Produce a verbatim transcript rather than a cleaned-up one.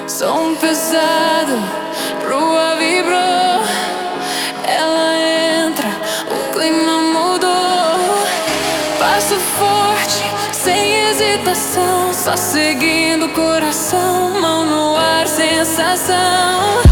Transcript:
Som pesado, rua vibrou. Ela entra, o clima mudou. Passo forte, sem hesitação, só seguindo o coração. Mão no ar, sensação.